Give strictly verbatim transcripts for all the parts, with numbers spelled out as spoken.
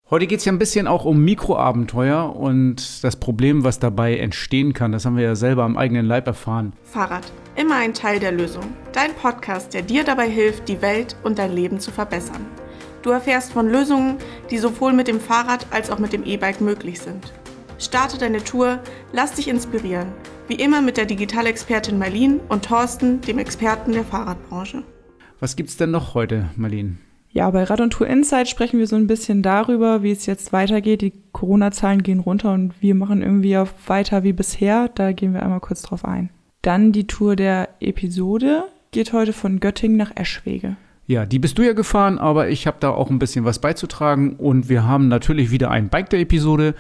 Heute geht es ja ein bisschen auch um Mikroabenteuer und das Problem, was dabei entstehen kann. Das haben wir ja selber am eigenen Leib erfahren. Fahrrad, immer ein Teil der Lösung. Dein Podcast, der dir dabei hilft, die Welt und dein Leben zu verbessern. Du erfährst von Lösungen, die sowohl mit dem Fahrrad als auch mit dem E-Bike möglich sind. Starte deine Tour, lass dich inspirieren. Wie immer mit der Digitalexpertin Marlene und Thorsten, dem Experten der Fahrradbranche. Was gibt's denn noch heute, Marlene? Ja, bei Rad und Tour Insight sprechen wir so ein bisschen darüber, wie es jetzt weitergeht. Die Corona-Zahlen gehen runter und wir machen irgendwie auch weiter wie bisher. Da gehen wir einmal kurz drauf ein. Dann die Tour der Episode geht heute von Göttingen nach Eschwege. Ja, die bist du ja gefahren, aber ich habe da auch ein bisschen was beizutragen. Und wir haben natürlich wieder ein Bike der Episode.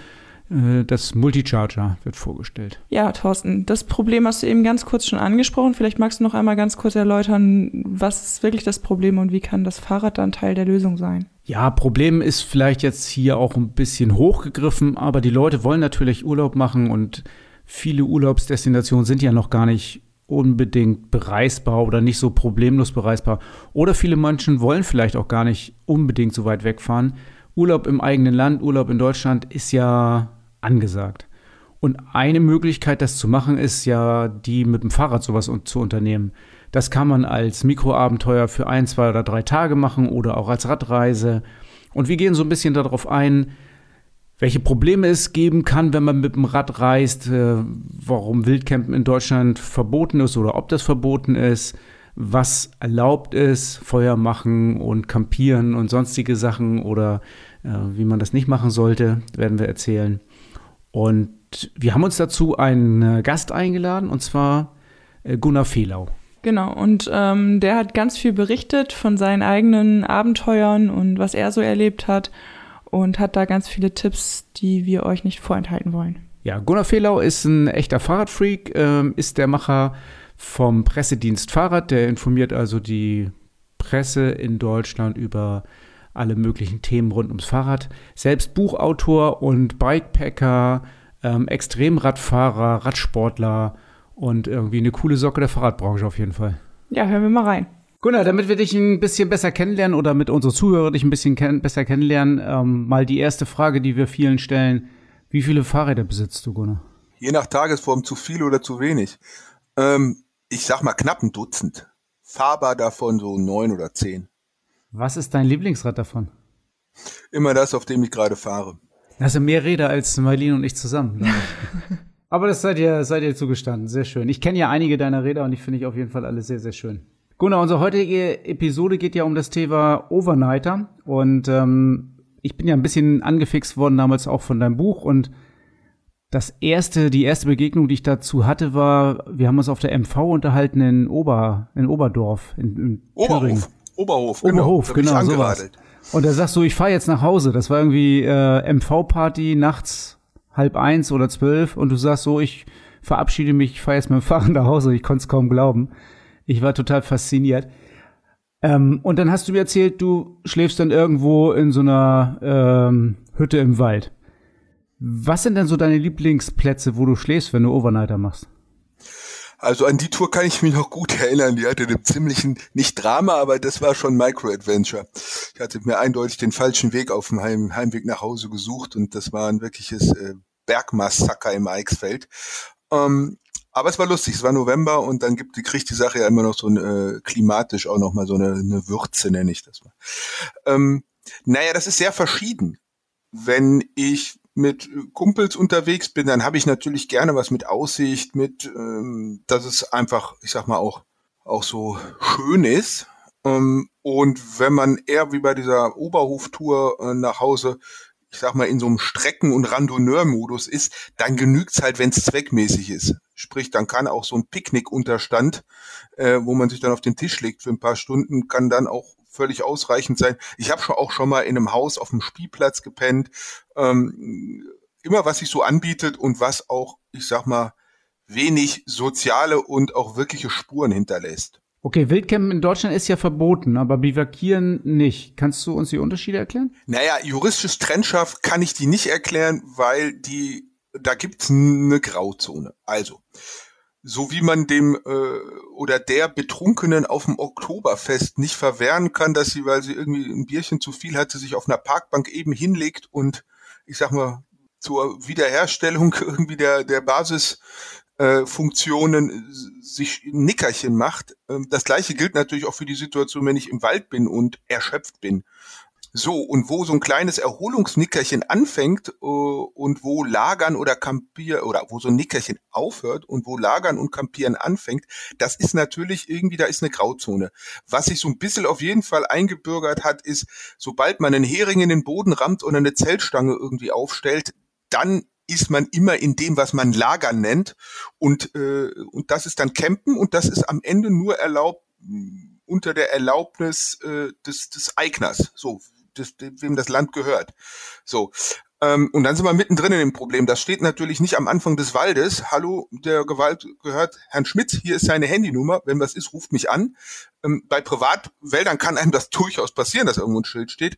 Das Multicharger wird vorgestellt. Ja, Thorsten, das Problem hast du eben ganz kurz schon angesprochen. Vielleicht magst du noch einmal ganz kurz erläutern, was ist wirklich das Problem und wie kann das Fahrrad dann Teil der Lösung sein? Ja, Problem ist vielleicht jetzt hier auch ein bisschen hochgegriffen, aber die Leute wollen natürlich Urlaub machen und viele Urlaubsdestinationen sind ja noch gar nicht unbedingt bereisbar oder nicht so problemlos bereisbar. Oder viele Menschen wollen vielleicht auch gar nicht unbedingt so weit wegfahren. Urlaub im eigenen Land, Urlaub in Deutschland ist ja angesagt. Und eine Möglichkeit, das zu machen, ist ja, die mit dem Fahrrad sowas zu unternehmen. Das kann man als Mikroabenteuer für ein, zwei oder drei Tage machen oder auch als Radreise. Und wir gehen so ein bisschen darauf ein, welche Probleme es geben kann, wenn man mit dem Rad reist, äh, warum Wildcampen in Deutschland verboten ist oder ob das verboten ist, was erlaubt ist, Feuer machen und campieren und sonstige Sachen oder äh, wie man das nicht machen sollte, werden wir erzählen. Und wir haben uns dazu einen Gast eingeladen, und zwar Gunnar Fehlau. Genau, und ähm, der hat ganz viel berichtet von seinen eigenen Abenteuern und was er so erlebt hat und hat da ganz viele Tipps, die wir euch nicht vorenthalten wollen. Ja, Gunnar Fehlau ist ein echter Fahrradfreak, äh, ist der Macher vom Pressedienst Fahrrad. Der informiert also die Presse in Deutschland über alle möglichen Themen rund ums Fahrrad. Selbst Buchautor und Bikepacker, ähm, Extremradfahrer, Radsportler und irgendwie eine coole Socke der Fahrradbranche auf jeden Fall. Ja, hören wir mal rein. Gunnar, damit wir dich ein bisschen besser kennenlernen oder mit unseren Zuhörern dich ein bisschen ken- besser kennenlernen, ähm, mal die erste Frage, die wir vielen stellen. Wie viele Fahrräder besitzt du, Gunnar? Je nach Tagesform zu viel oder zu wenig. Ähm, ich sag mal knapp ein Dutzend. Fahrbar davon so neun oder zehn. Was ist dein Lieblingsrad davon? Immer das, auf dem ich gerade fahre. Das sind mehr Räder als Marlene und ich zusammen, glaube ich. Aber das seid ihr, seid ihr zugestanden. Sehr schön. Ich kenne ja einige deiner Räder und ich finde ich auf jeden Fall alle sehr, sehr schön. Gunnar, unsere heutige Episode geht ja um das Thema Overnighter. Und ähm, ich bin ja ein bisschen angefixt worden damals auch von deinem Buch. Und das erste, die erste Begegnung, die ich dazu hatte, war, wir haben uns auf der M V unterhalten in Ober, in Oberdorf, in, in Thüringen. Oberhof, Oberhof, genau, genau, sowas. Und da sagst du, ich fahre jetzt nach Hause. Das war irgendwie äh, M V-Party nachts halb eins oder zwölf und du sagst so, ich verabschiede mich, ich fahre jetzt mit dem Fahrrad nach Hause. Ich konnte es kaum glauben. Ich war total fasziniert. Ähm, und dann hast du mir erzählt, du schläfst dann irgendwo in so einer ähm, Hütte im Wald. Was sind denn so deine Lieblingsplätze, wo du schläfst, wenn du Overnighter machst? Also an die Tour kann ich mich noch gut erinnern. Die hatte einen ziemlichen, nicht Drama, aber das war schon Micro-Adventure. Ich hatte mir eindeutig den falschen Weg auf dem Heim, Heimweg nach Hause gesucht und das war ein wirkliches äh, Bergmassaker im Eichsfeld. Ähm, aber es war lustig, es war November und dann gibt, kriegt die Sache ja immer noch so ein, äh, klimatisch auch noch mal so eine, eine Würze, nenne ich das mal. Ähm, naja, das ist sehr verschieden. Wenn ich mit Kumpels unterwegs bin, dann habe ich natürlich gerne was mit Aussicht, mit, ähm, dass es einfach, ich sag mal, auch auch so schön ist. Ähm, und wenn man eher wie bei dieser Oberhoftour äh, nach Hause, ich sag mal, in so einem Strecken- und Randonneur-Modus ist, dann genügt's halt, wenn es zweckmäßig ist. Sprich, dann kann auch so ein Picknickunterstand, äh, wo man sich dann auf den Tisch legt für ein paar Stunden, kann dann auch völlig ausreichend sein. Ich habe schon auch schon mal in einem Haus auf dem Spielplatz gepennt. Ähm, immer was sich so anbietet und was auch, ich sag mal, wenig soziale und auch wirkliche Spuren hinterlässt. Okay, Wildcampen in Deutschland ist ja verboten, aber Bivakieren nicht. Kannst du uns die Unterschiede erklären? Naja, juristisch trennscharf kann ich die nicht erklären, weil die, da gibt's eine Grauzone. Also, So wie man dem äh, oder der Betrunkenen auf dem Oktoberfest nicht verwehren kann, dass sie, weil sie irgendwie ein Bierchen zu viel hatte, sich auf einer Parkbank eben hinlegt und, ich sag mal, zur Wiederherstellung irgendwie der, der Basisfunktionen äh, sich ein Nickerchen macht. Ähm, das Gleiche gilt natürlich auch für die Situation, wenn ich im Wald bin und erschöpft bin. So, und wo so ein kleines Erholungsnickerchen anfängt äh, und wo Lagern oder Campieren, oder wo so ein Nickerchen aufhört und wo Lagern und Campieren anfängt, das ist natürlich irgendwie, da ist eine Grauzone. Was sich so ein bisschen auf jeden Fall eingebürgert hat, ist, sobald man einen Hering in den Boden rammt oder eine Zeltstange irgendwie aufstellt, dann ist man immer in dem, was man Lagern nennt. Und, äh, und das ist dann Campen und das ist am Ende nur erlaubt unter der Erlaubnis äh, des, des Eigners, so, des, wem das Land gehört. So. Ähm, und dann sind wir mittendrin in dem Problem. Das steht natürlich nicht am Anfang des Waldes. Hallo, der Gewalt gehört Herrn Schmidt, hier ist seine Handynummer. Wenn was ist, ruft mich an. Ähm, bei Privatwäldern kann einem das durchaus passieren, dass irgendwo ein Schild steht.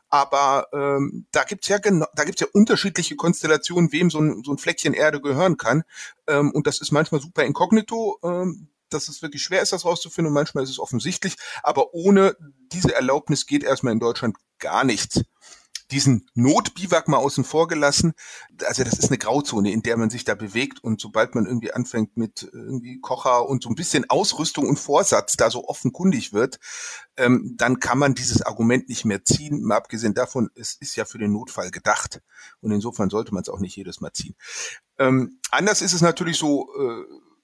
Aber ähm, da gibt's ja genau, da gibt's ja unterschiedliche Konstellationen, wem so ein, so ein Fleckchen Erde gehören kann. Ähm, und das ist manchmal super inkognito. Ähm, dass es wirklich schwer ist, das rauszufinden und manchmal ist es offensichtlich. Aber ohne diese Erlaubnis geht erstmal in Deutschland gar nichts. Diesen Notbiwak mal außen vor gelassen, also das ist eine Grauzone, in der man sich da bewegt und sobald man irgendwie anfängt mit irgendwie Kocher und so ein bisschen Ausrüstung und Vorsatz da so offenkundig wird, ähm, dann kann man dieses Argument nicht mehr ziehen. Mal abgesehen davon, es ist ja für den Notfall gedacht und insofern sollte man es auch nicht jedes Mal ziehen. Ähm, anders ist es natürlich so, äh,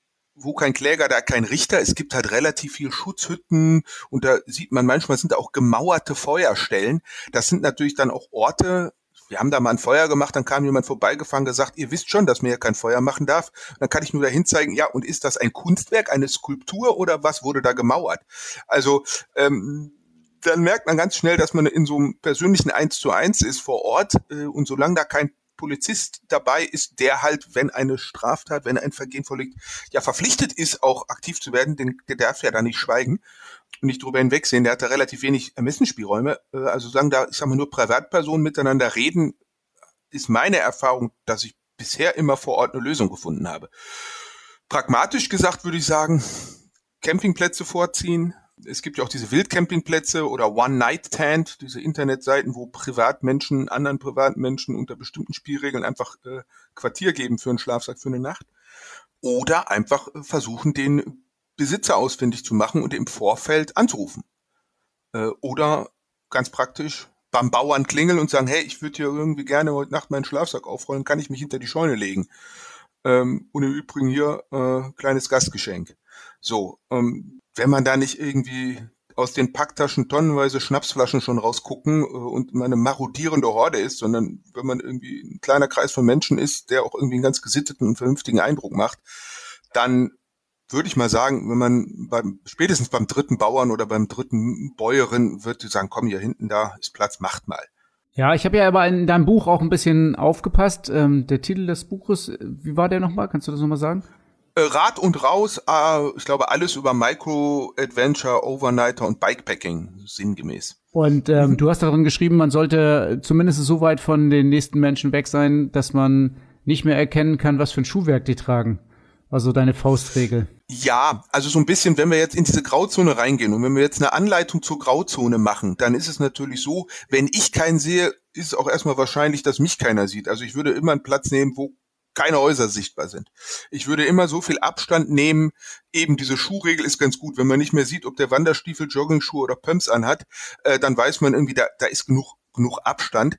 wo kein Kläger, da kein Richter. Es gibt halt relativ viel Schutzhütten und da sieht man manchmal sind auch gemauerte Feuerstellen. Das sind natürlich dann auch Orte. Wir haben da mal ein Feuer gemacht, dann kam jemand vorbeigefahren, gesagt, ihr wisst schon, dass man hier kein Feuer machen darf. Dann kann ich nur dahin zeigen, ja, und ist das ein Kunstwerk, eine Skulptur oder was wurde da gemauert? Also ähm, dann merkt man ganz schnell, dass man in so einem persönlichen Eins zu eins ist vor Ort äh, und solange da kein Polizist dabei ist, der halt, wenn eine Straftat, wenn ein Vergehen vorliegt, ja verpflichtet ist, auch aktiv zu werden, denn der darf ja da nicht schweigen und nicht drüber hinwegsehen. Der hat da relativ wenig Ermessensspielräume. Also sagen da, ich sag mal, nur Privatpersonen miteinander reden, ist meine Erfahrung, dass ich bisher immer vor Ort eine Lösung gefunden habe. Pragmatisch gesagt würde ich sagen, Campingplätze vorziehen. Es gibt ja auch diese Wildcampingplätze oder One-Night-Stand, diese Internetseiten, wo Privatmenschen, anderen Privatmenschen unter bestimmten Spielregeln einfach äh, Quartier geben für einen Schlafsack für eine Nacht. Oder einfach äh, versuchen, den Besitzer ausfindig zu machen und im Vorfeld anzurufen. Äh, oder ganz praktisch beim Bauern klingeln und sagen, hey, ich würde hier irgendwie gerne heute Nacht meinen Schlafsack aufrollen, kann ich mich hinter die Scheune legen. Ähm, und im Übrigen hier äh, kleines Gastgeschenk. So, ähm, wenn man da nicht irgendwie aus den Packtaschen tonnenweise Schnapsflaschen schon rausgucken äh, und man eine marodierende Horde ist, sondern wenn man irgendwie ein kleiner Kreis von Menschen ist, der auch irgendwie einen ganz gesitteten und vernünftigen Eindruck macht, dann würde ich mal sagen, wenn man beim spätestens beim dritten Bauern oder beim dritten Bäuerin wird die sagen, komm, hier hinten, da ist Platz, macht mal. Ja, ich habe ja aber in deinem Buch auch ein bisschen aufgepasst. Ähm, der Titel des Buches, wie war der nochmal? Kannst du das nochmal sagen? Rad und raus, äh, ich glaube, alles über Micro-Adventure, Overnighter und Bikepacking, sinngemäß. Und ähm, mhm. du hast darin geschrieben, man sollte zumindest so weit von den nächsten Menschen weg sein, dass man nicht mehr erkennen kann, was für ein Schuhwerk die tragen. Also deine Faustregel. Ja, also so ein bisschen, wenn wir jetzt in diese Grauzone reingehen und wenn wir jetzt eine Anleitung zur Grauzone machen, dann ist es natürlich so, wenn ich keinen sehe, ist es auch erstmal wahrscheinlich, dass mich keiner sieht. Also ich würde immer einen Platz nehmen, wo keine Häuser sichtbar sind. Ich würde immer so viel Abstand nehmen, eben diese Schuhregel ist ganz gut, wenn man nicht mehr sieht, ob der Wanderstiefel, Joggingschuhe oder Pumps anhat, äh, dann weiß man irgendwie, da, da ist genug, genug Abstand.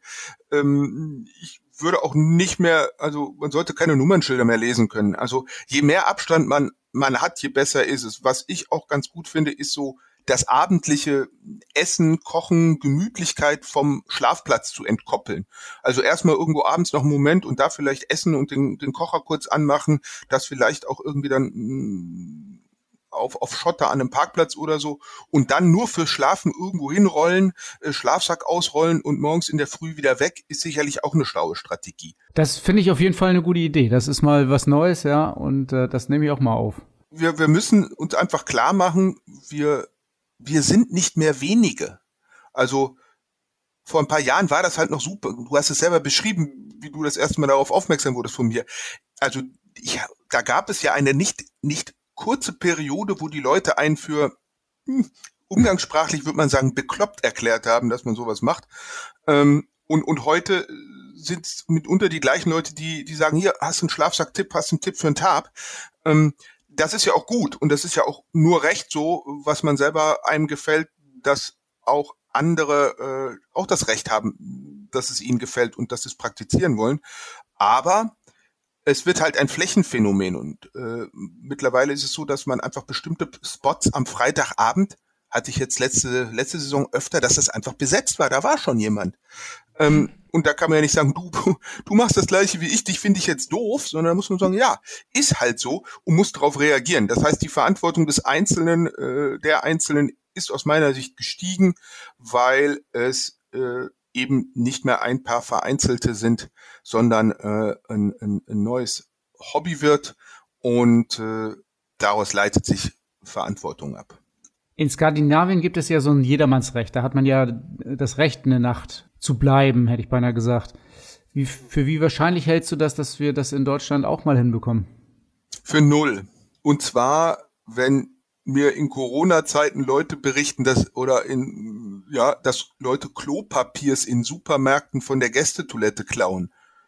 Ähm, ich würde auch nicht mehr, also man sollte keine Nummernschilder mehr lesen können. Also je mehr Abstand man, man hat, je besser ist es. Was ich auch ganz gut finde, ist so das abendliche Essen, Kochen, Gemütlichkeit vom Schlafplatz zu entkoppeln. Also erstmal irgendwo abends noch einen Moment und da vielleicht essen und den, den Kocher kurz anmachen, das vielleicht auch irgendwie dann mh, auf, auf Schotter an einem Parkplatz oder so und dann nur für Schlafen irgendwo hinrollen, äh, Schlafsack ausrollen und morgens in der Früh wieder weg, ist sicherlich auch eine schlaue Strategie. Das finde ich auf jeden Fall eine gute Idee. Das ist mal was Neues, ja, und äh, das nehme ich auch mal auf. Wir, wir müssen uns einfach klar machen, wir Wir sind nicht mehr wenige. Also vor ein paar Jahren war das halt noch super. Du hast es selber beschrieben, wie du das erste Mal darauf aufmerksam wurdest von mir. Also ich, da gab es ja eine nicht, nicht kurze Periode, wo die Leute einen für, hm, umgangssprachlich würde man sagen, bekloppt erklärt haben, dass man sowas macht. Ähm, und, und heute sind es mitunter die gleichen Leute, die, die sagen, hier, hast du einen Schlafsack-Tipp, hast du einen Tipp für einen Tab? Ähm, das ist ja auch gut und das ist ja auch nur recht so, was man selber einem gefällt, dass auch andere äh, auch das Recht haben, dass es ihnen gefällt und dass sie es praktizieren wollen. Aber es wird halt ein Flächenphänomen und äh, mittlerweile ist es so, dass man einfach bestimmte Spots am Freitagabend, hatte ich jetzt letzte letzte Saison öfter, dass das einfach besetzt war. Da war schon jemand. Ähm, und da kann man ja nicht sagen, du, du machst das Gleiche wie ich, dich finde ich jetzt doof, sondern da muss man sagen, ja, ist halt so und muss darauf reagieren. Das heißt, die Verantwortung des Einzelnen, äh, der Einzelnen ist aus meiner Sicht gestiegen, weil es äh, eben nicht mehr ein paar Vereinzelte sind, sondern äh, ein, ein, ein neues Hobby wird und äh, daraus leitet sich Verantwortung ab. In Skandinavien gibt es ja so ein Jedermannsrecht. Da hat man ja das Recht, eine Nacht zu bleiben, hätte ich beinahe gesagt. Wie, für wie wahrscheinlich hältst du das, dass wir das in Deutschland auch mal hinbekommen? Für null. Und zwar, wenn mir in Corona-Zeiten Leute berichten, dass oder in ja, dass Leute Klopapiers in Supermärkten von der Gästetoilette klauen.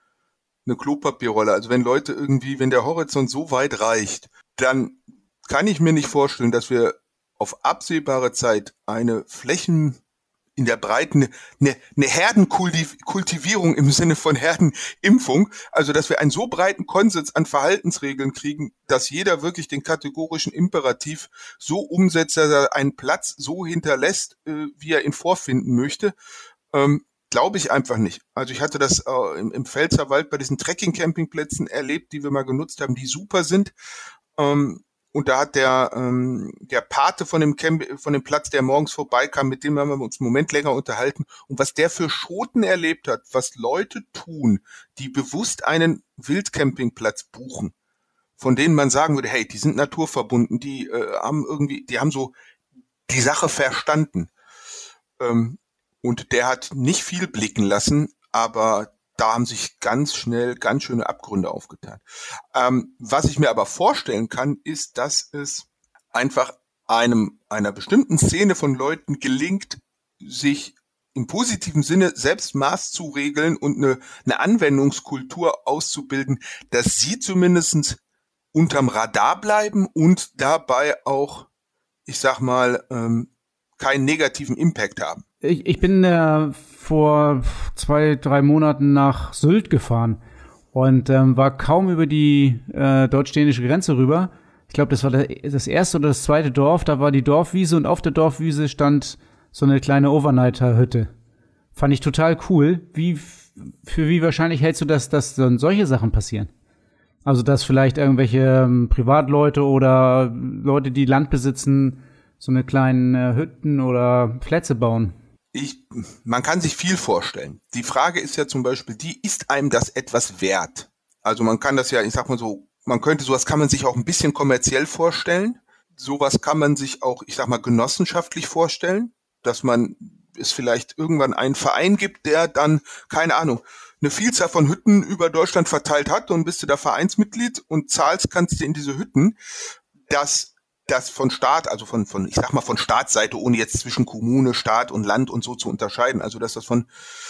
Eine Klopapierrolle. Also wenn Leute irgendwie, wenn der Horizont so weit reicht, dann kann ich mir nicht vorstellen, dass wir auf absehbare Zeit eine Flächen in der Breite, eine, eine Herdenkultivierung im Sinne von Herdenimpfung, also dass wir einen so breiten Konsens an Verhaltensregeln kriegen, dass jeder wirklich den kategorischen Imperativ so umsetzt, dass er einen Platz so hinterlässt, äh, wie er ihn vorfinden möchte, ähm, glaube ich einfach nicht. Also ich hatte das äh, im, im Pfälzerwald bei diesen Trekking-Campingplätzen erlebt, die wir mal genutzt haben, die super sind. Ähm, Und da hat der ähm, der Pate von dem Camp, von dem Platz, der morgens vorbeikam, mit dem haben wir uns einen Moment länger unterhalten. Und was der für Schoten erlebt hat, was Leute tun, die bewusst einen Wildcampingplatz buchen, von denen man sagen würde, hey, die sind naturverbunden, die äh, haben irgendwie, die haben so die Sache verstanden. Ähm, und der hat nicht viel blicken lassen, aber da haben sich ganz schnell ganz schöne Abgründe aufgetan. Ähm, was ich mir aber vorstellen kann, ist, dass es einfach einem einer bestimmten Szene von Leuten gelingt, sich im positiven Sinne selbst Maß zu regeln und eine, eine Anwendungskultur auszubilden, dass sie zumindest unterm Radar bleiben und dabei auch, ich sag mal, ähm, keinen negativen Impact haben. Ich, ich bin äh, vor zwei, drei Monaten nach Sylt gefahren und ähm, war kaum über die äh, deutsch-dänische Grenze rüber. Ich glaube, das war der, das erste oder das zweite Dorf. Da war die Dorfwiese und auf der Dorfwiese stand so eine kleine Overnighter-Hütte. Fand ich total cool. Wie, für wie wahrscheinlich hältst du das, dass dann solche Sachen passieren? Also, dass vielleicht irgendwelche ähm, Privatleute oder Leute, die Land besitzen, so eine kleinen äh, Hütten oder Plätze bauen? Ich, man kann sich viel vorstellen. Die Frage ist ja zum Beispiel, die, ist einem das etwas wert? Also man kann das ja, ich sag mal so, man könnte, sowas kann man sich auch ein bisschen kommerziell vorstellen. Sowas kann man sich auch, ich sag mal, genossenschaftlich vorstellen, dass man es vielleicht irgendwann einen Verein gibt, der dann, keine Ahnung, eine Vielzahl von Hütten über Deutschland verteilt hat und bist du da Vereinsmitglied und zahlst, kannst du in diese Hütten, das das von Staat, also von, von, ich sag mal von Staatsseite, ohne jetzt zwischen Kommune, Staat und Land und so zu unterscheiden, also dass das von,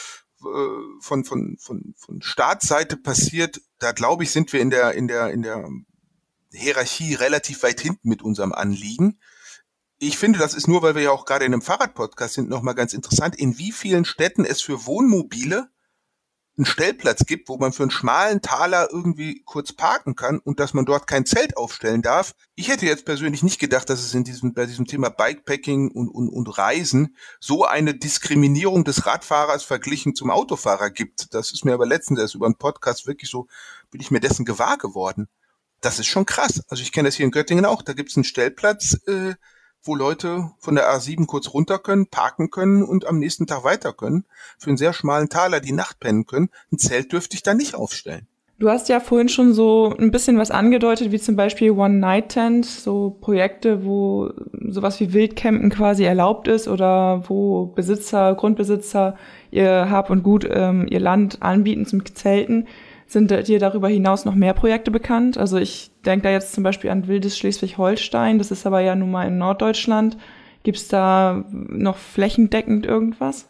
äh, von, von, von, von Staatsseite passiert, da glaube ich, sind wir in der, in der, in der Hierarchie relativ weit hinten mit unserem Anliegen. Ich finde, das ist nur, weil wir ja auch gerade in einem Fahrradpodcast sind, nochmal ganz interessant, in wie vielen Städten es für Wohnmobile einen Stellplatz gibt, wo man für einen schmalen Taler irgendwie kurz parken kann und dass man dort kein Zelt aufstellen darf. Ich hätte jetzt persönlich nicht gedacht, dass es in diesem, bei diesem Thema Bikepacking und, und, und Reisen so eine Diskriminierung des Radfahrers verglichen zum Autofahrer gibt. Das ist mir aber letztens erst über einen Podcast wirklich so, bin ich mir dessen gewahr geworden. Das ist schon krass. Also ich kenne das hier in Göttingen auch. Da gibt es einen Stellplatz, äh, wo Leute von der A sieben kurz runter können, parken können und am nächsten Tag weiter können. Für einen sehr schmalen Taler die Nacht pennen können. Ein Zelt dürfte ich da nicht aufstellen. Du hast ja vorhin schon so ein bisschen was angedeutet, wie zum Beispiel One-Night-Tent, so Projekte, wo sowas wie Wildcampen quasi erlaubt ist oder wo Besitzer, Grundbesitzer ihr Hab und Gut, ähm, ihr Land anbieten zum Zelten. Sind dir darüber hinaus noch mehr Projekte bekannt? Also ich denke da jetzt zum Beispiel an Wildes Schleswig-Holstein, das ist aber ja nun mal in Norddeutschland. Gibt es da noch flächendeckend irgendwas?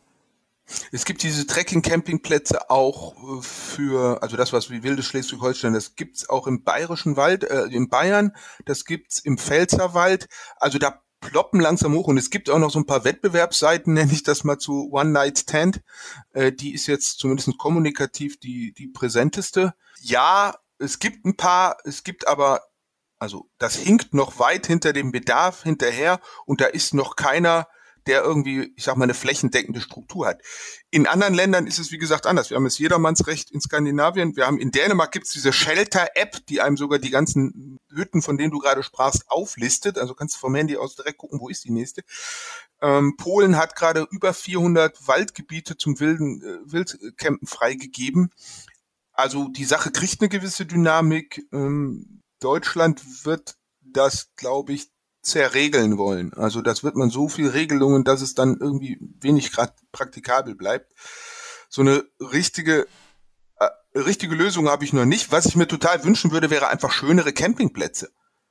Es gibt diese Trekking-Campingplätze auch für, also das, was wie Wildes Schleswig-Holstein, das gibt's auch im Bayerischen Wald, äh, in Bayern, das gibt's im Pfälzerwald. Also da ploppen langsam hoch und es gibt auch noch so ein paar Wettbewerbsseiten, nenne ich das mal zu One Night Stand. Äh, die ist jetzt zumindest kommunikativ die, die präsenteste. Ja, es gibt ein paar, es gibt aber, also das hinkt noch weit hinter dem Bedarf hinterher und da ist noch keiner, der irgendwie, ich sag mal, eine flächendeckende Struktur hat. In anderen Ländern ist es, wie gesagt, anders. Wir haben jetzt Jedermannsrecht in Skandinavien. Wir haben in Dänemark gibt's diese Shelter-App, die einem sogar die ganzen Hütten, von denen du gerade sprachst, auflistet. Also kannst du vom Handy aus direkt gucken, wo ist die nächste. Ähm, Polen hat gerade über vierhundert Waldgebiete zum wilden äh, Wildcampen freigegeben. Also die Sache kriegt eine gewisse Dynamik. Ähm, Deutschland wird das, glaube ich, zerregeln wollen. Also das wird man so viel Regelungen, dass es dann irgendwie wenig grad praktikabel bleibt. So eine richtige äh, richtige Lösung habe ich noch nicht. Was ich mir total wünschen würde, wäre einfach schönere Campingplätze.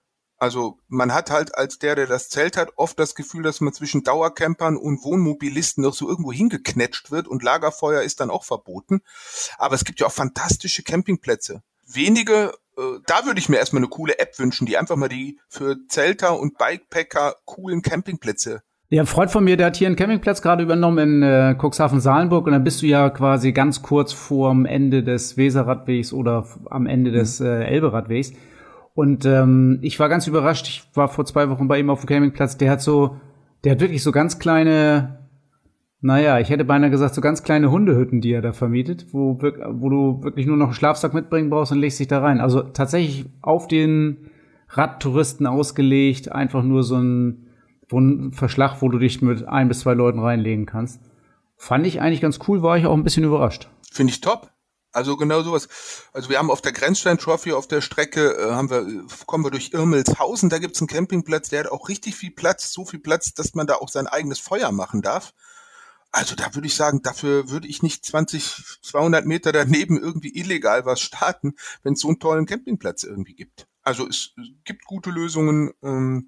Also man hat halt als der, der das Zelt hat, oft das Gefühl, dass man zwischen Dauercampern und Wohnmobilisten noch so irgendwo hingeknetscht wird und Lagerfeuer ist dann auch verboten. Aber es gibt ja auch fantastische Campingplätze. Wenige, äh, da würde ich mir erstmal eine coole App wünschen, die einfach mal die für Zelter und Bikepacker coolen Campingplätze. Ja, ein Freund von mir, der hat hier einen Campingplatz gerade übernommen in äh, Cuxhaven-Salenburg und dann bist du ja quasi ganz kurz vorm Ende des Weserradwegs oder am Ende des äh, Elberadwegs. Und ähm, ich war ganz überrascht, ich war vor zwei Wochen bei ihm auf dem Campingplatz, der hat so, der hat wirklich so ganz kleine, naja, ich hätte beinahe gesagt, so ganz kleine Hundehütten, die er da vermietet, wo, wo du wirklich nur noch einen Schlafsack mitbringen brauchst und legst dich da rein. Also tatsächlich auf den Radtouristen ausgelegt, einfach nur so ein, so ein Verschlag, wo du dich mit ein bis zwei Leuten reinlegen kannst. Fand ich eigentlich ganz cool, war ich auch ein bisschen überrascht. Finde ich top. Also genau sowas. Also wir haben auf der Grenzstein Trophy auf der Strecke, äh, haben wir, kommen wir durch Irmelshausen, da gibt's einen Campingplatz, der hat auch richtig viel Platz, so viel Platz, dass man da auch sein eigenes Feuer machen darf. Also da würde ich sagen, dafür würde ich nicht zwanzig, zweihundert Meter daneben irgendwie illegal was starten, wenn es so einen tollen Campingplatz irgendwie gibt. Also es gibt gute Lösungen, ähm,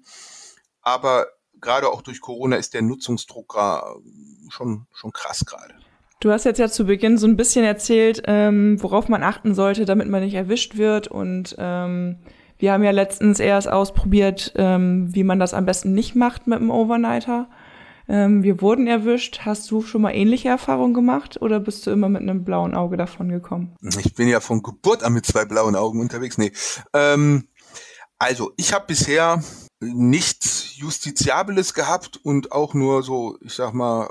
aber gerade auch durch Corona ist der Nutzungsdruck schon, schon krass gerade. Du hast jetzt ja zu Beginn so ein bisschen erzählt, ähm, worauf man achten sollte, damit man nicht erwischt wird. Und ähm, wir haben ja letztens erst ausprobiert, ähm, wie man das am besten nicht macht mit dem Overnighter. Ähm, wir wurden erwischt. Hast du schon mal ähnliche Erfahrungen gemacht oder bist du immer mit einem blauen Auge davon gekommen? Ich bin ja von Geburt an mit zwei blauen Augen unterwegs. Nee. Ähm, also ich habe bisher nichts Justiziables gehabt und auch nur so, ich sag mal,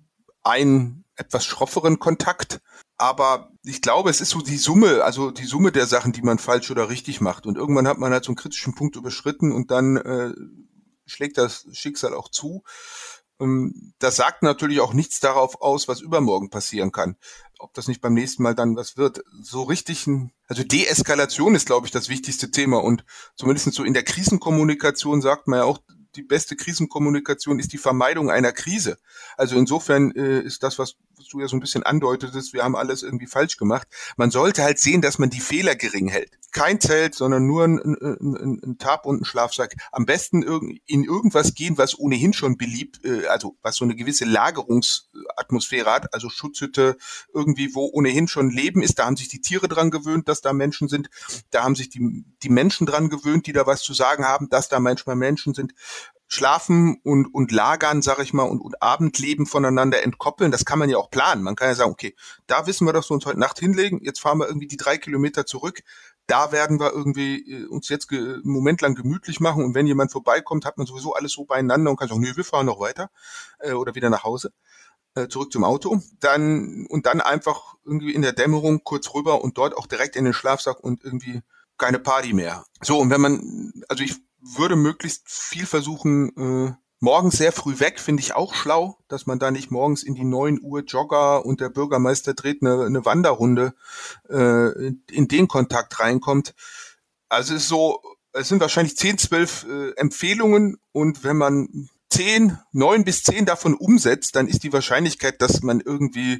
ein etwas schrofferen Kontakt, aber ich glaube, es ist so die Summe, also die Summe der Sachen, die man falsch oder richtig macht und irgendwann hat man halt so einen kritischen Punkt überschritten und dann äh, schlägt das Schicksal auch zu. Ähm, das sagt natürlich auch nichts darauf aus, was übermorgen passieren kann. Ob das nicht beim nächsten Mal dann was wird. So richtig, ein, also Deeskalation ist, glaube ich, das wichtigste Thema und zumindest so in der Krisenkommunikation sagt man ja auch, die beste Krisenkommunikation ist die Vermeidung einer Krise. Also insofern äh, ist das, was, was du ja so ein bisschen andeutetest, wir haben alles irgendwie falsch gemacht. Man sollte halt sehen, dass man die Fehler gering hält. Kein Zelt, sondern nur ein, ein, ein, ein Tarp und ein Schlafsack. Am besten irg- in irgendwas gehen, was ohnehin schon beliebt, äh, also was so eine gewisse Lagerungsatmosphäre hat, also Schutzhütte, irgendwie, wo ohnehin schon Leben ist. Da haben sich die Tiere dran gewöhnt, dass da Menschen sind. Da haben sich die, die Menschen dran gewöhnt, die da was zu sagen haben, dass da manchmal Menschen sind. Schlafen und und lagern, sag ich mal, und, und Abendleben voneinander entkoppeln, das kann man ja auch planen. Man kann ja sagen, okay, da wissen wir, dass wir uns heute Nacht hinlegen, jetzt fahren wir irgendwie die drei Kilometer zurück, da werden wir irgendwie äh, uns jetzt ge- einen Moment lang gemütlich machen und wenn jemand vorbeikommt, hat man sowieso alles so beieinander und kann sagen, nee, wir fahren noch weiter äh, oder wieder nach Hause, äh, zurück zum Auto, dann und dann einfach irgendwie in der Dämmerung kurz rüber und dort auch direkt in den Schlafsack und irgendwie keine Party mehr. So, und wenn man, also ich würde möglichst viel versuchen, äh, morgens sehr früh weg, finde ich auch schlau, dass man da nicht morgens in die neun Uhr Jogger und der Bürgermeister dreht eine, eine Wanderrunde äh, in den Kontakt reinkommt. Also es ist so, es sind wahrscheinlich zehn, zwölf äh, Empfehlungen und wenn man zehn, neun bis zehn davon umsetzt, dann ist die Wahrscheinlichkeit, dass man irgendwie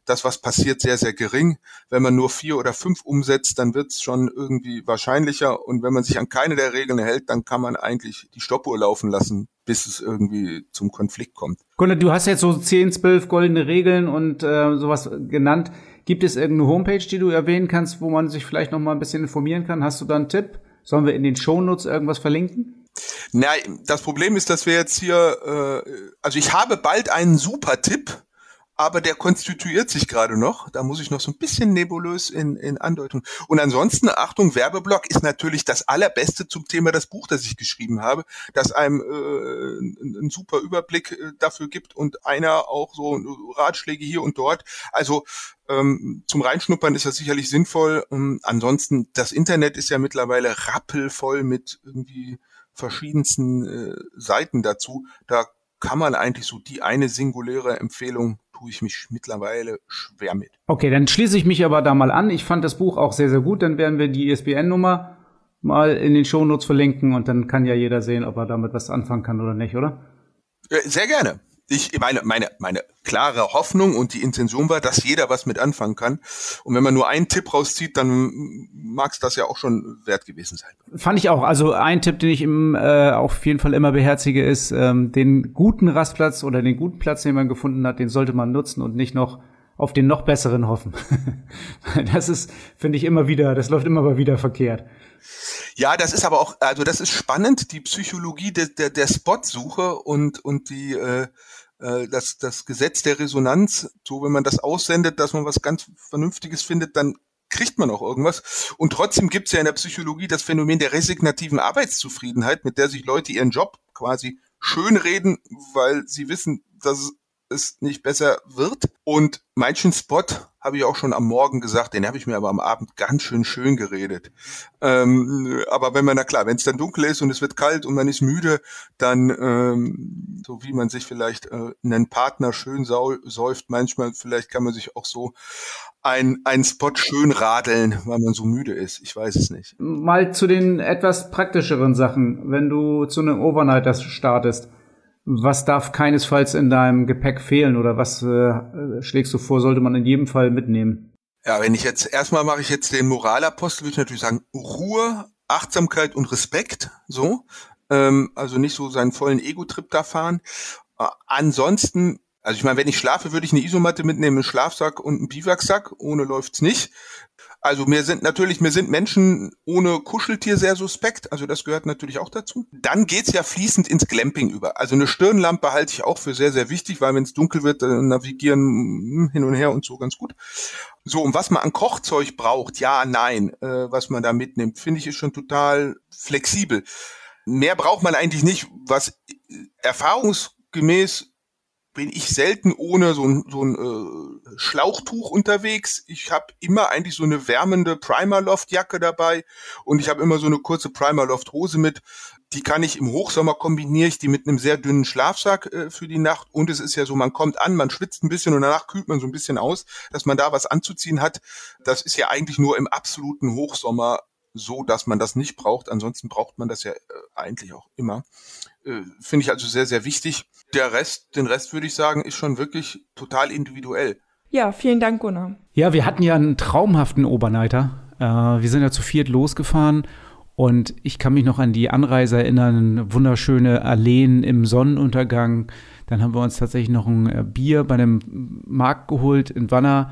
das, was passiert, sehr, sehr gering. Wenn man nur vier oder fünf umsetzt, dann wird es schon irgendwie wahrscheinlicher. Und wenn man sich an keine der Regeln hält, dann kann man eigentlich die Stoppuhr laufen lassen, bis es irgendwie zum Konflikt kommt. Gunnar, du hast jetzt so zehn, zwölf goldene Regeln und äh, sowas genannt. Gibt es irgendeine Homepage, die du erwähnen kannst, wo man sich vielleicht noch mal ein bisschen informieren kann? Hast du da einen Tipp? Sollen wir in den Shownotes irgendwas verlinken? Nein, das Problem ist, dass wir jetzt hier, äh, also ich habe bald einen super Tipp, aber der konstituiert sich gerade noch. Da muss ich noch so ein bisschen nebulös in, in Andeutung. Und ansonsten, Achtung, Werbeblock ist natürlich das Allerbeste zum Thema das Buch, das ich geschrieben habe, das einem äh, einen super Überblick äh, dafür gibt und einer auch so Ratschläge hier und dort. Also ähm, zum Reinschnuppern ist das sicherlich sinnvoll. Ähm, ansonsten, das Internet ist ja mittlerweile rappelvoll mit irgendwie verschiedensten äh, Seiten dazu. Da kann man eigentlich so die eine singuläre Empfehlung, tue ich mich mittlerweile schwer mit. Okay, dann schließe ich mich aber da mal an. Ich fand das Buch auch sehr, sehr gut. Dann werden wir die I S B N-Nummer mal in den Shownotes verlinken und dann kann ja jeder sehen, ob er damit was anfangen kann oder nicht, oder? Sehr gerne. Ich meine, meine, meine klare Hoffnung und die Intention war, dass jeder was mit anfangen kann. Und wenn man nur einen Tipp rauszieht, dann mag es das ja auch schon wert gewesen sein. Fand ich auch. Also ein Tipp, den ich im, äh, auf jeden Fall immer beherzige, ist, ähm, den guten Rastplatz oder den guten Platz, den man gefunden hat, den sollte man nutzen und nicht noch auf den noch besseren hoffen. Das ist, finde ich, immer wieder, das läuft immer mal wieder verkehrt. Ja, das ist aber auch, also das ist spannend, die Psychologie der, der, der Spotsuche und, und die, äh, das, das Gesetz der Resonanz. So, wenn man das aussendet, dass man was ganz Vernünftiges findet, dann kriegt man auch irgendwas. Und trotzdem gibt es ja in der Psychologie das Phänomen der resignativen Arbeitszufriedenheit, mit der sich Leute ihren Job quasi schönreden, weil sie wissen, dass es nicht besser wird. Und manchen Spot habe ich auch schon am Morgen gesagt, den habe ich mir aber am Abend ganz schön schön geredet. Ähm, aber wenn man, na klar, wenn es dann dunkel ist und es wird kalt und man ist müde, dann, ähm, so wie man sich vielleicht äh, einen Partner schön sau- säuft, manchmal, vielleicht kann man sich auch so ein, ein Spot schön radeln, weil man so müde ist. Ich weiß es nicht. Mal zu den etwas praktischeren Sachen. Wenn du zu einem Overnighter startest, was darf keinesfalls in deinem Gepäck fehlen oder was äh, schlägst du vor, sollte man in jedem Fall mitnehmen? Ja, wenn ich jetzt, erstmal mache ich jetzt den Moralapostel, würde ich natürlich sagen, Ruhe, Achtsamkeit und Respekt, so. Ähm, also nicht so seinen vollen Ego-Trip da fahren. Äh, ansonsten, also ich meine, wenn ich schlafe, würde ich eine Isomatte mitnehmen, einen Schlafsack und einen Biwaksack, ohne läuft's nicht. Also mir sind natürlich, mir sind Menschen ohne Kuscheltier sehr suspekt, also das gehört natürlich auch dazu. Dann geht's ja fließend ins Glamping über. Also eine Stirnlampe halte ich auch für sehr, sehr wichtig, weil wenn es dunkel wird, dann navigieren hin und her und so ganz gut. So, und was man an Kochzeug braucht, ja, nein, äh, was man da mitnimmt, finde ich ist schon total flexibel. Mehr braucht man eigentlich nicht, was erfahrungsgemäß bin ich selten ohne so ein, so ein äh, Schlauchtuch unterwegs. Ich habe immer eigentlich so eine wärmende Primaloft-Jacke dabei und ich habe immer so eine kurze Primaloft-Hose mit. Die kann ich im Hochsommer, kombiniere ich die mit einem sehr dünnen Schlafsack äh, für die Nacht. Und es ist ja so, man kommt an, man schwitzt ein bisschen und danach kühlt man so ein bisschen aus, dass man da was anzuziehen hat. Das ist ja eigentlich nur im absoluten Hochsommer so, dass man das nicht braucht. Ansonsten braucht man das ja äh, eigentlich auch immer. Äh, finde ich also sehr, sehr wichtig. Der Rest, den Rest würde ich sagen, ist schon wirklich total individuell. Ja, vielen Dank, Gunnar. Ja, wir hatten ja einen traumhaften Overnighter. Äh, wir sind ja zu viert losgefahren und ich kann mich noch an die Anreise erinnern. Wunderschöne Alleen im Sonnenuntergang. Dann haben wir uns tatsächlich noch ein Bier bei einem Markt geholt in Wanner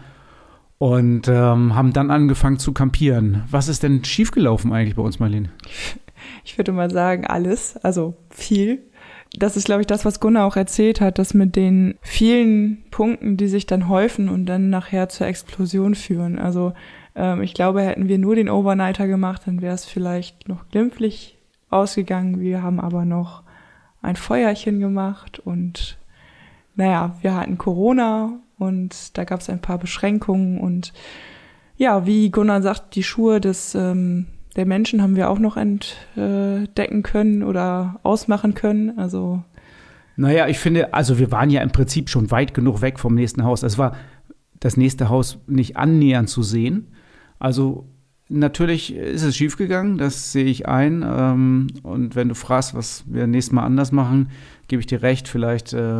und ähm, haben dann angefangen zu campieren. Was ist denn schiefgelaufen eigentlich bei uns, Marlene? Ich würde mal sagen, alles, also viel. Das ist, glaube ich, das, was Gunnar auch erzählt hat, dass mit den vielen Punkten, die sich dann häufen und dann nachher zur Explosion führen. Also ähm, ich glaube, hätten wir nur den Overnighter gemacht, dann wäre es vielleicht noch glimpflich ausgegangen. Wir haben aber noch ein Feuerchen gemacht und naja, wir hatten Corona und da gab es ein paar Beschränkungen und ja, wie Gunnar sagt, die Schuhe des ähm, der Menschen haben wir auch noch entdecken können oder ausmachen können. Also naja, ich finde, also wir waren ja im Prinzip schon weit genug weg vom nächsten Haus. Es war das nächste Haus nicht annähernd zu sehen. Also natürlich ist es schiefgegangen, das sehe ich ein. Und wenn du fragst, was wir nächstes Mal anders machen, gebe ich dir recht. Vielleicht äh,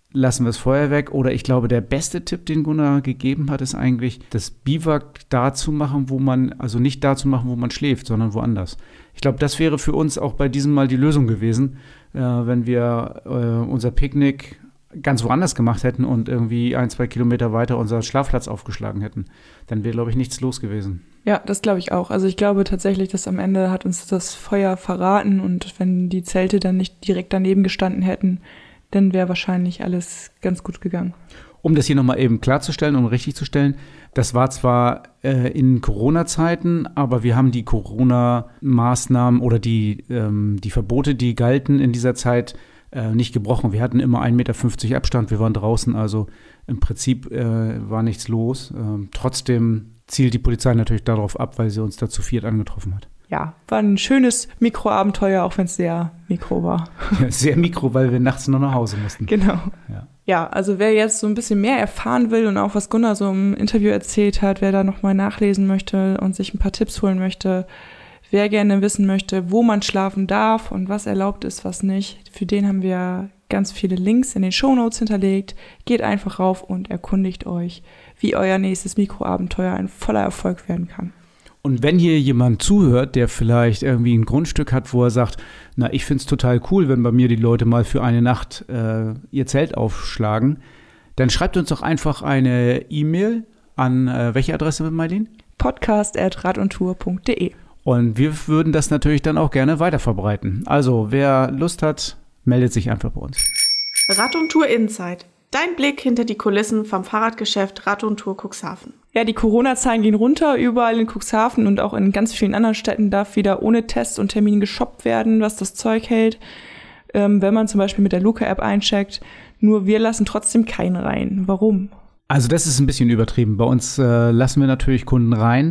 lassen wir das Feuer weg. Oder ich glaube, der beste Tipp, den Gunnar gegeben hat, ist eigentlich, das Biwak da zu machen, wo man, also nicht da zu machen, wo man schläft, sondern woanders. Ich glaube, das wäre für uns auch bei diesem Mal die Lösung gewesen, äh, wenn wir äh, unser Picknick ganz woanders gemacht hätten und irgendwie ein, zwei Kilometer weiter unseren Schlafplatz aufgeschlagen hätten. Dann wäre, glaube ich, nichts los gewesen. Ja, das glaube ich auch. Also ich glaube tatsächlich, dass am Ende hat uns das Feuer verraten und wenn die Zelte dann nicht direkt daneben gestanden hätten, dann wäre wahrscheinlich alles ganz gut gegangen. Um das hier nochmal eben klarzustellen und richtig zu stellen, das war zwar äh, in Corona-Zeiten, aber wir haben die Corona-Maßnahmen oder die, ähm, die Verbote, die galten in dieser Zeit, äh, nicht gebrochen. Wir hatten immer ein Meter fünfzig Abstand, wir waren draußen, also im Prinzip äh, war nichts los. Ähm, trotzdem zielt die Polizei natürlich darauf ab, weil sie uns da zu viert angetroffen hat. Ja, war ein schönes Mikroabenteuer, auch wenn es sehr mikro war. Ja, sehr mikro, weil wir nachts noch nach Hause mussten. Genau. Ja. Ja, also wer jetzt so ein bisschen mehr erfahren will und auch was Gunnar so im Interview erzählt hat, wer da nochmal nachlesen möchte und sich ein paar Tipps holen möchte, wer gerne wissen möchte, wo man schlafen darf und was erlaubt ist, was nicht, für den haben wir ganz viele Links in den Shownotes hinterlegt. Geht einfach rauf und erkundigt euch, wie euer nächstes Mikroabenteuer ein voller Erfolg werden kann. Und wenn hier jemand zuhört, der vielleicht irgendwie ein Grundstück hat, wo er sagt, na, ich find's total cool, wenn bei mir die Leute mal für eine Nacht äh, ihr Zelt aufschlagen, dann schreibt uns doch einfach eine E-Mail an äh, welche Adresse, Mailin? podcast at radundtour punkt de. Und wir würden das natürlich dann auch gerne weiterverbreiten. Also, wer Lust hat, meldet sich einfach bei uns. Rad und Tour Insight. Dein Blick hinter die Kulissen vom Fahrradgeschäft Rad und Tour Cuxhaven. Ja, die Corona-Zahlen gehen runter. Überall in Cuxhaven und auch in ganz vielen anderen Städten darf wieder ohne Test und Termin geshoppt werden, was das Zeug hält. Ähm, wenn man zum Beispiel mit der Luca-App eincheckt. Nur wir lassen trotzdem keinen rein. Warum? Also das ist ein bisschen übertrieben. Bei uns äh, lassen wir natürlich Kunden rein.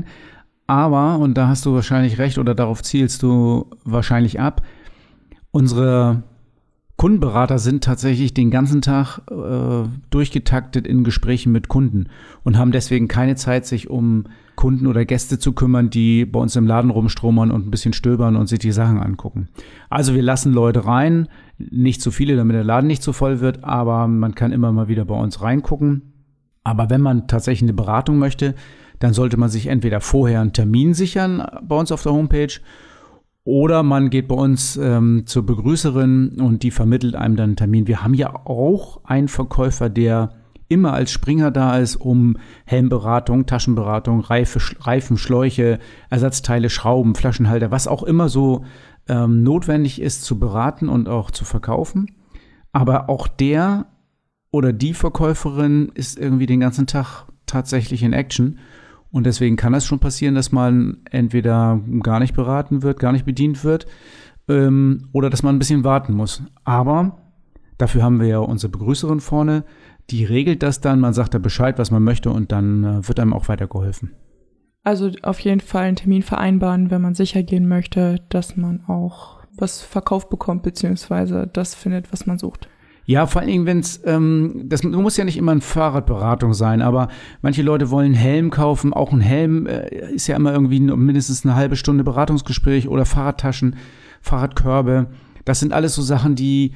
Aber, und da hast du wahrscheinlich recht oder darauf zielst du wahrscheinlich ab, unsere Kundenberater sind tatsächlich den ganzen Tag äh, durchgetaktet in Gesprächen mit Kunden und haben deswegen keine Zeit, sich um Kunden oder Gäste zu kümmern, die bei uns im Laden rumstromern und ein bisschen stöbern und sich die Sachen angucken. Also wir lassen Leute rein, nicht zu viele, damit der Laden nicht zu voll wird, aber man kann immer mal wieder bei uns reingucken. Aber wenn man tatsächlich eine Beratung möchte, dann sollte man sich entweder vorher einen Termin sichern bei uns auf der Homepage oder man geht bei uns ähm, zur Begrüßerin und die vermittelt einem dann einen Termin. Wir haben ja auch einen Verkäufer, der immer als Springer da ist, um Helmberatung, Taschenberatung, Reife, Reifen, Schläuche, Ersatzteile, Schrauben, Flaschenhalter, was auch immer so ähm, notwendig ist zu beraten und auch zu verkaufen. Aber auch der oder die Verkäuferin ist irgendwie den ganzen Tag tatsächlich in Action. Und deswegen kann es schon passieren, dass man entweder gar nicht beraten wird, gar nicht bedient wird ähm, oder dass man ein bisschen warten muss. Aber dafür haben wir ja unsere Begrüßerin vorne, die regelt das dann, man sagt da Bescheid, was man möchte und dann äh, wird einem auch weitergeholfen. Also auf jeden Fall einen Termin vereinbaren, wenn man sicher gehen möchte, dass man auch was verkauft bekommt, beziehungsweise das findet, was man sucht. Ja, vor allen Dingen, wenn es, ähm, das muss ja nicht immer eine Fahrradberatung sein, aber manche Leute wollen einen Helm kaufen. Auch ein Helm äh, ist ja immer irgendwie mindestens eine halbe Stunde Beratungsgespräch oder Fahrradtaschen, Fahrradkörbe. Das sind alles so Sachen, die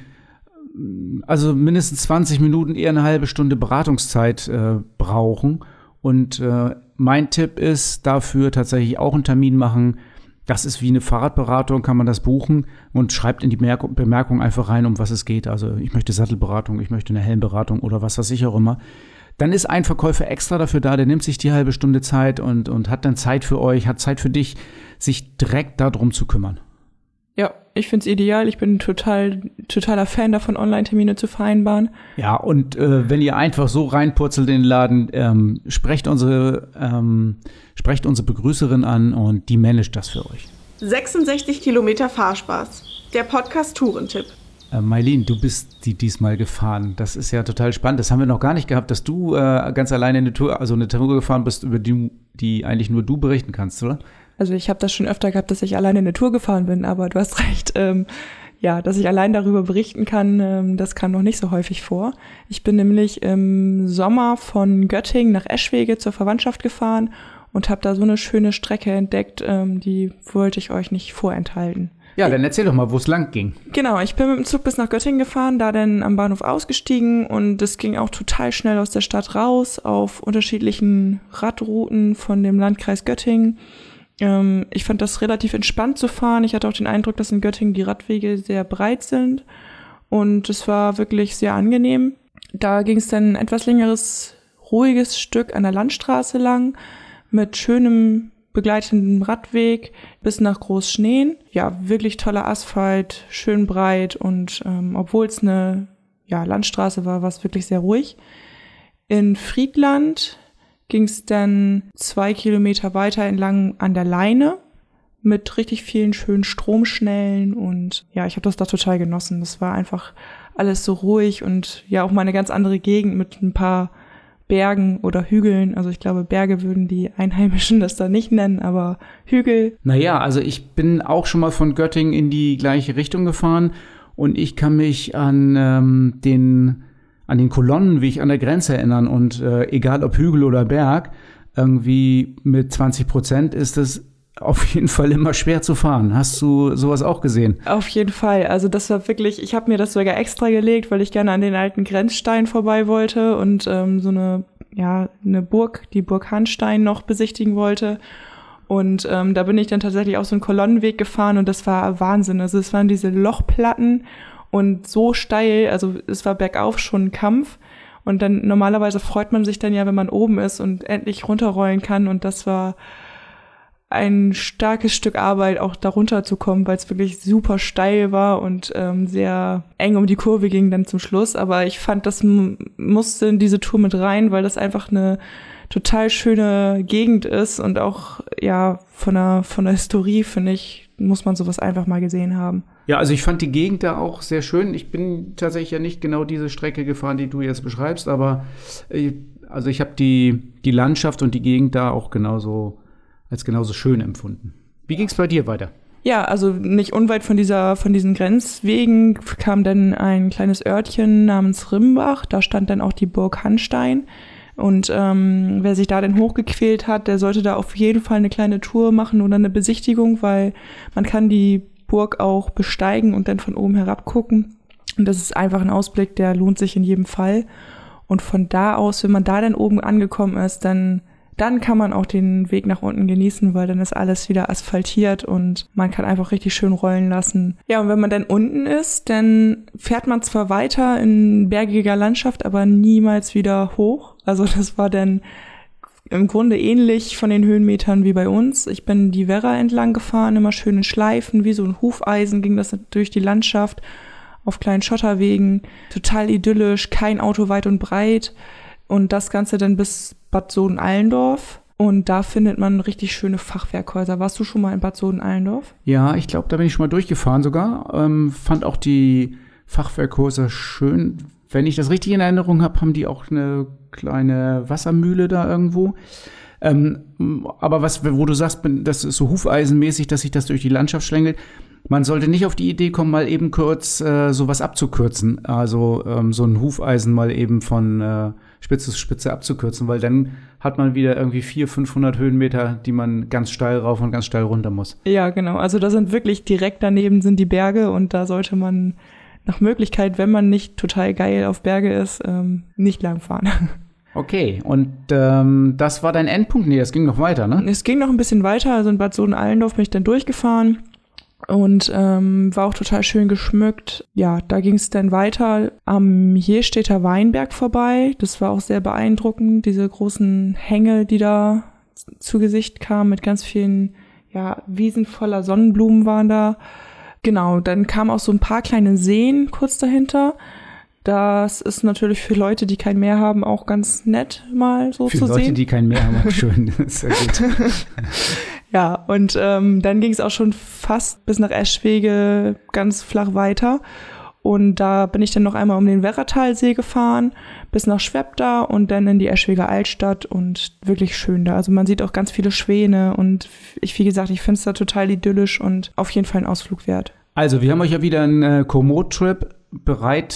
also mindestens zwanzig Minuten, eher eine halbe Stunde Beratungszeit äh, brauchen. Und äh, mein Tipp ist dafür tatsächlich auch einen Termin machen. Das ist wie eine Fahrradberatung, kann man das buchen und schreibt in die Merk- Bemerkung einfach rein, um was es geht. Also ich möchte Sattelberatung, ich möchte eine Helmberatung oder was weiß ich auch immer. Dann ist ein Verkäufer extra dafür da, der nimmt sich die halbe Stunde Zeit und, und hat dann Zeit für euch, hat Zeit für dich, sich direkt darum zu kümmern. Ja, ich find's ideal. Ich bin total, totaler Fan davon, Online-Termine zu vereinbaren. Ja, und äh, wenn ihr einfach so reinpurzelt in den Laden, ähm, sprecht unsere, ähm, sprecht unsere Begrüßerin an und die managt das für euch. sechsundsechzig Kilometer Fahrspaß. Der Podcast-Tourentipp. Äh, Mailin, du bist die diesmal gefahren. Das ist ja total spannend. Das haben wir noch gar nicht gehabt, dass du äh, ganz alleine eine Tour, also eine Tour gefahren bist, über die, die eigentlich nur du berichten kannst, oder? Also ich habe das schon öfter gehabt, dass ich alleine eine Tour gefahren bin, aber du hast recht, ähm, ja, dass ich allein darüber berichten kann, ähm, das kam noch nicht so häufig vor. Ich bin nämlich im Sommer von Göttingen nach Eschwege zur Verwandtschaft gefahren und habe da so eine schöne Strecke entdeckt, ähm, die wollte ich euch nicht vorenthalten. Ja, dann erzähl doch mal, wo es lang ging. Genau, ich bin mit dem Zug bis nach Göttingen gefahren, da dann am Bahnhof ausgestiegen und es ging auch total schnell aus der Stadt raus auf unterschiedlichen Radrouten von dem Landkreis Göttingen. Ähm, ich fand das relativ entspannt zu fahren. Ich hatte auch den Eindruck, dass in Göttingen die Radwege sehr breit sind und es war wirklich sehr angenehm. Da ging es dann ein etwas längeres, ruhiges Stück an der Landstraße lang mit schönem begleitenden Radweg bis nach Großschneen. Ja, wirklich toller Asphalt, schön breit und ähm, obwohl es eine ja, Landstraße war, war es wirklich sehr ruhig. In Friedland ging es dann zwei Kilometer weiter entlang an der Leine mit richtig vielen schönen Stromschnellen und ja, ich habe das da total genossen. Das war einfach alles so ruhig und ja auch mal eine ganz andere Gegend mit ein paar Bergen oder Hügeln. Also ich glaube, Berge würden die Einheimischen das da nicht nennen, aber Hügel. Naja, also ich bin auch schon mal von Göttingen in die gleiche Richtung gefahren und ich kann mich an ähm, den an den Kolonnenweg an der Grenze erinnern und äh, egal ob Hügel oder Berg, irgendwie mit zwanzig Prozent ist es auf jeden Fall immer schwer zu fahren. Hast du sowas auch gesehen? Auf jeden Fall. Also das war wirklich, ich habe mir das sogar extra gelegt, weil ich gerne an den alten Grenzstein vorbei wollte und ähm, so eine, ja, eine Burg, die Burg Hanstein noch besichtigen wollte. Und ähm, da bin ich dann tatsächlich auf so einen Kolonnenweg gefahren und das war Wahnsinn. Also es waren diese Lochplatten und so steil, also es war bergauf schon ein Kampf. Und dann normalerweise freut man sich dann ja, wenn man oben ist und endlich runterrollen kann. Und das war ein starkes Stück Arbeit, auch darunter zu kommen, weil es wirklich super steil war und ähm, sehr eng um die Kurve ging dann zum Schluss. Aber ich fand, das m- musste in diese Tour mit rein, weil das einfach eine total schöne Gegend ist und auch ja von der von der Historie, finde ich, muss man sowas einfach mal gesehen haben. Ja, also ich fand die Gegend da auch sehr schön. Ich bin tatsächlich ja nicht genau diese Strecke gefahren, die du jetzt beschreibst, aber äh, also ich habe die die Landschaft und die Gegend da auch genauso als genauso schön empfunden. Wie ging es bei dir weiter? Ja, also nicht unweit von dieser von diesen Grenzwegen kam dann ein kleines Örtchen namens Rimbach. Da stand dann auch die Burg Hanstein. Und ähm, wer sich da denn hochgequält hat, der sollte da auf jeden Fall eine kleine Tour machen oder eine Besichtigung, weil man kann die Burg auch besteigen und dann von oben herab gucken. Und das ist einfach ein Ausblick, der lohnt sich in jedem Fall. Und von da aus, wenn man da dann oben angekommen ist, dann Dann kann man auch den Weg nach unten genießen, weil dann ist alles wieder asphaltiert und man kann einfach richtig schön rollen lassen. Ja, und wenn man dann unten ist, dann fährt man zwar weiter in bergiger Landschaft, aber niemals wieder hoch. Also das war dann im Grunde ähnlich von den Höhenmetern wie bei uns. Ich bin die Werra entlang gefahren, immer schön in Schleifen, wie so ein Hufeisen ging das durch die Landschaft auf kleinen Schotterwegen. Total idyllisch, kein Auto weit und breit. Und das Ganze dann bis Bad Sohn-Allendorf. Und da findet man richtig schöne Fachwerkhäuser. Warst du schon mal in Bad Sohn-Allendorf? Ja, ich glaube, da bin ich schon mal durchgefahren sogar. Ähm, fand auch die Fachwerkhäuser schön. Wenn ich das richtig in Erinnerung habe, haben die auch eine kleine Wassermühle da irgendwo. Ähm, aber was, wo du sagst, das ist so hufeisenmäßig, dass sich das durch die Landschaft schlängelt. Man sollte nicht auf die Idee kommen, mal eben kurz äh, sowas abzukürzen. Also ähm, so ein Hufeisen mal eben von äh, Spitze zu Spitze abzukürzen, weil dann hat man wieder irgendwie vierhundert, fünfhundert Höhenmeter, die man ganz steil rauf und ganz steil runter muss. Ja, genau. Also da sind wirklich direkt daneben sind die Berge und da sollte man nach Möglichkeit, wenn man nicht total geil auf Berge ist, ähm, nicht langfahren. Okay, und ähm, das war dein Endpunkt? Nee, es ging noch weiter, ne? Es ging noch ein bisschen weiter. Also in Bad Sohn-Allendorf bin ich dann durchgefahren. Und ähm, war auch total schön geschmückt. Ja, da ging es dann weiter am Heerstedter Weinberg vorbei. Das war auch sehr beeindruckend, diese großen Hänge, die da zu Gesicht kamen mit ganz vielen, ja, Wiesen voller Sonnenblumen waren da. Genau, dann kamen auch so ein paar kleine Seen kurz dahinter. Das ist natürlich für Leute, die kein Meer haben, auch ganz nett mal so für zu Leute, sehen. Für Leute, die kein Meer haben, auch schön. Sehr gut. Ja, und ähm, dann ging es auch schon fast bis nach Eschwege ganz flach weiter. Und da bin ich dann noch einmal um den Werratalsee gefahren, bis nach Schwebda und dann in die Eschweger Altstadt und wirklich schön da. Also man sieht auch ganz viele Schwäne und ich, wie gesagt, ich finde es da total idyllisch und auf jeden Fall ein Ausflug wert. Also wir haben euch ja wieder einen äh, Komoot-Trip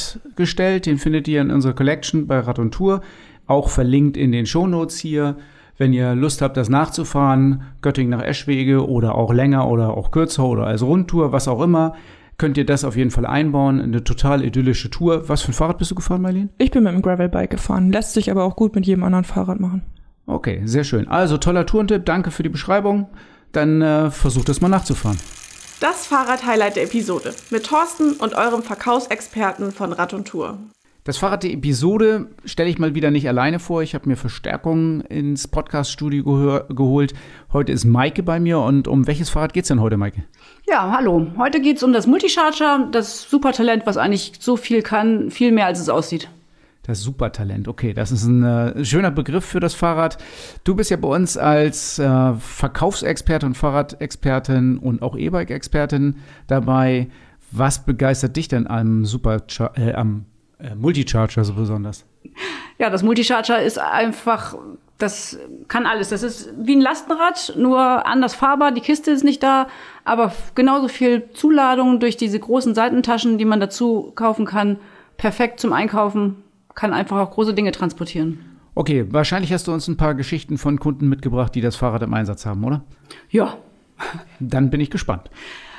bereitgestellt. Den findet ihr in unserer Collection bei Rad und Tour, auch verlinkt in den Shownotes hier. Wenn ihr Lust habt, das nachzufahren, Göttingen nach Eschwege oder auch länger oder auch kürzer oder als Rundtour, was auch immer, könnt ihr das auf jeden Fall einbauen. Eine total idyllische Tour. Was für ein Fahrrad bist du gefahren, Marlene? Ich bin mit dem Gravelbike gefahren. Lässt sich aber auch gut mit jedem anderen Fahrrad machen. Okay, sehr schön. Also toller Tourentipp. Danke für die Beschreibung. Dann äh, versucht es mal nachzufahren. Das Fahrrad-Highlight der Episode mit Thorsten und eurem Verkaufsexperten von Rad und Tour. Das Fahrrad der Episode stelle ich mal wieder nicht alleine vor. Ich habe mir Verstärkung ins Podcast-Studio gehör- geholt. Heute ist Maike bei mir. Und um welches Fahrrad geht's denn heute, Maike? Ja, hallo. Heute geht's um das Multicharger, das Supertalent, was eigentlich so viel kann, viel mehr als es aussieht. Das Supertalent, okay, das ist ein äh, schöner Begriff für das Fahrrad. Du bist ja bei uns als äh, Verkaufsexperte und Fahrradexpertin und auch E-Bike-Expertin dabei. Was begeistert dich denn am Superchar- äh, am äh, Multicharger so besonders? Ja, das Multicharger ist einfach, das kann alles. Das ist wie ein Lastenrad, nur anders fahrbar. Die Kiste ist nicht da, aber genauso viel Zuladung durch diese großen Seitentaschen, die man dazu kaufen kann. Perfekt zum Einkaufen, kann einfach auch große Dinge transportieren. Okay, wahrscheinlich hast du uns ein paar Geschichten von Kunden mitgebracht, die das Fahrrad im Einsatz haben, oder? Ja. Dann bin ich gespannt.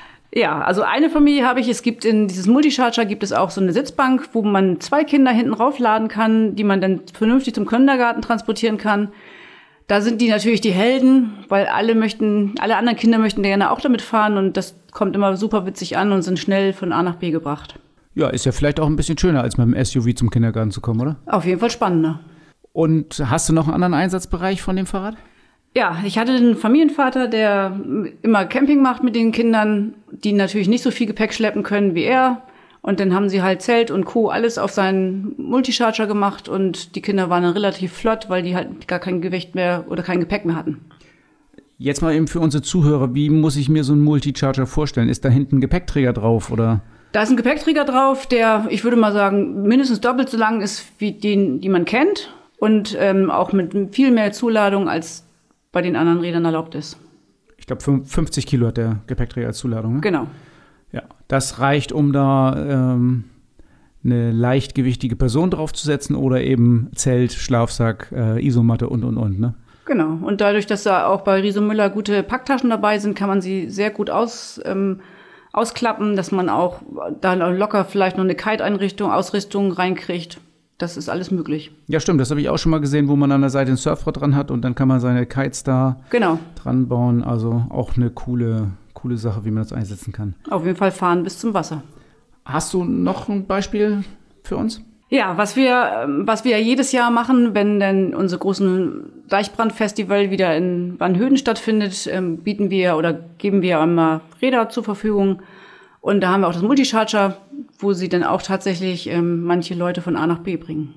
Ja, also eine Familie habe ich, es gibt in dieses Multicharger gibt es auch so eine Sitzbank, wo man zwei Kinder hinten raufladen kann, die man dann vernünftig zum Kindergarten transportieren kann. Da sind die natürlich die Helden, weil alle möchten, alle anderen Kinder möchten gerne auch damit fahren und das kommt immer super witzig an und sind schnell von A nach B gebracht. Ja, ist ja vielleicht auch ein bisschen schöner, als mit dem S U V zum Kindergarten zu kommen, oder? Auf jeden Fall spannender. Und hast du noch einen anderen Einsatzbereich von dem Fahrrad? Ja, ich hatte einen Familienvater, der immer Camping macht mit den Kindern, die natürlich nicht so viel Gepäck schleppen können wie er. Und dann haben sie halt Zelt und Co. alles auf seinen Multicharger gemacht und die Kinder waren dann relativ flott, weil die halt gar kein Gewicht mehr oder kein Gepäck mehr hatten. Jetzt mal eben für unsere Zuhörer, wie muss ich mir so einen Multicharger vorstellen? Ist da hinten ein Gepäckträger drauf, oder? Da ist ein Gepäckträger drauf, der, ich würde mal sagen, mindestens doppelt so lang ist wie den, die man kennt und ähm, auch mit viel mehr Zuladung als bei den anderen Rädern erlaubt ist. Ich glaube, fünfzig Kilo hat der Gepäckträger als Zuladung, ne? Genau. Ja, das reicht, um da ähm, eine leichtgewichtige Person draufzusetzen oder eben Zelt, Schlafsack, äh, Isomatte und, und, und, ne? Genau. Und dadurch, dass da auch bei Riese Müller gute Packtaschen dabei sind, kann man sie sehr gut aus, ähm, ausklappen, dass man auch da locker vielleicht noch eine Kite-Einrichtung, Ausrüstung reinkriegt. Das ist alles möglich. Ja, stimmt. Das habe ich auch schon mal gesehen, wo man an der Seite ein Surfbrett dran hat und dann kann man seine Kites da genau. dran bauen. Also auch eine coole, coole Sache, wie man das einsetzen kann. Auf jeden Fall fahren bis zum Wasser. Hast du noch ein Beispiel für uns? Ja, was wir, was wir jedes Jahr machen, wenn dann unser großen Deichbrandfestival wieder in Wannhöden stattfindet, ähm, bieten wir oder geben wir einmal Räder zur Verfügung. Und da haben wir auch das Multicharger, wo sie dann auch tatsächlich ähm, manche Leute von A nach B bringen.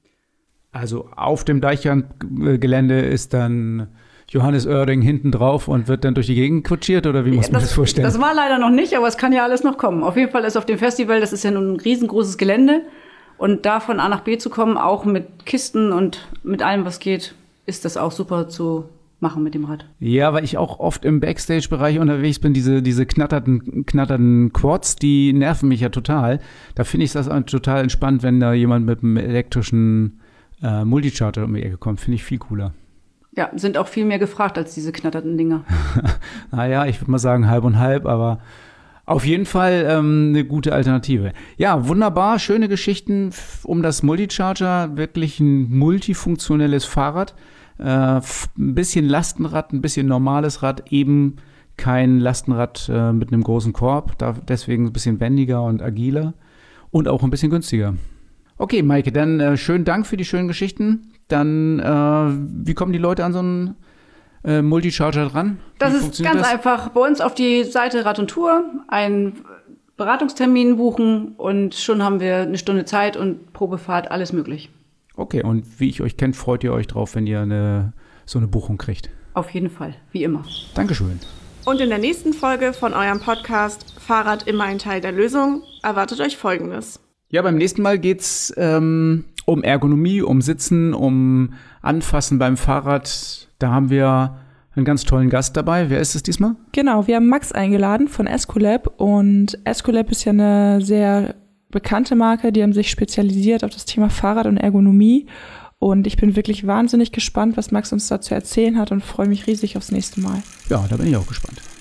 Also auf dem Deichbrandgelände ist dann Johannes Oerding hinten drauf und wird dann durch die Gegend kutschiert, oder wie muss man das, das vorstellen? Das war leider noch nicht, aber es kann ja alles noch kommen. Auf jeden Fall ist auf dem Festival, das ist ja nun ein riesengroßes Gelände. Und da von A nach B zu kommen, auch mit Kisten und mit allem, was geht, ist das auch super zu machen mit dem Rad. Ja, weil ich auch oft im Backstage-Bereich unterwegs bin, diese, diese knatternden, knatternden Quads, die nerven mich ja total. Da finde ich das total entspannt, wenn da jemand mit einem elektrischen äh, Multicharger um die Ecke kommt. Finde ich viel cooler. Ja, sind auch viel mehr gefragt als diese knatternden Dinger. Naja, ich würde mal sagen halb und halb, aber auf jeden Fall ähm, eine gute Alternative. Ja, wunderbar, schöne Geschichten um das Multicharger. Wirklich ein multifunktionelles Fahrrad. Äh, ein bisschen Lastenrad, ein bisschen normales Rad, eben kein Lastenrad äh, mit einem großen Korb, da, deswegen ein bisschen wendiger und agiler und auch ein bisschen günstiger. Okay, Maike, dann äh, schönen Dank für die schönen Geschichten. Dann, äh, wie kommen die Leute an so einen äh, Multicharger dran? Das Wie ist ganz das? einfach. Bei uns auf die Seite Rad und Tour einen Beratungstermin buchen und schon haben wir eine Stunde Zeit und Probefahrt, alles möglich. Okay, und wie ich euch kenne, freut ihr euch drauf, wenn ihr eine, so eine Buchung kriegt? Auf jeden Fall, wie immer. Dankeschön. Und in der nächsten Folge von eurem Podcast Fahrrad immer ein Teil der Lösung erwartet euch Folgendes. Ja, beim nächsten Mal geht's ähm, um Ergonomie, um Sitzen, um Anfassen beim Fahrrad. Da haben wir einen ganz tollen Gast dabei. Wer ist es diesmal? Genau, wir haben Max eingeladen von Escolab und Escolab ist ja eine sehr bekannte Marke, die haben sich spezialisiert auf das Thema Fahrrad und Ergonomie Und ich bin wirklich wahnsinnig gespannt, was Max uns dazu erzählen hat und freue mich riesig aufs nächste Mal. Ja, da bin ich auch gespannt.